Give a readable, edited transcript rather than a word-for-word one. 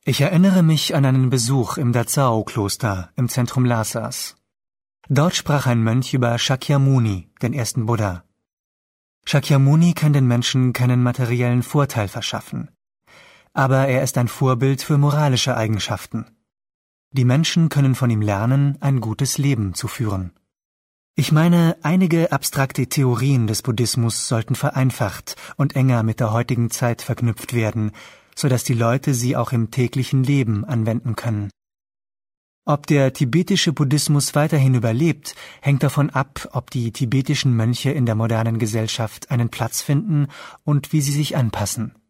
Ich erinnere mich an einen Besuch im Dazhao-Kloster im Zentrum Lhasas. Dort sprach ein Mönch über Shakyamuni, den ersten Buddha. Shakyamuni kann den Menschen keinen materiellen Vorteil verschaffen, aber er ist ein Vorbild für moralische Eigenschaften. Die Menschen können von ihm lernen, ein gutes Leben zu führen. Ich meine, einige abstrakte Theorien des Buddhismus sollten vereinfacht und enger mit der heutigen Zeit verknüpft werden, sodass die Leute sie auch im täglichen Leben anwenden können. Ob der tibetische Buddhismus weiterhin überlebt, hängt davon ab, ob die tibetischen Mönche in der modernen Gesellschaft einen Platz finden und wie sie sich anpassen.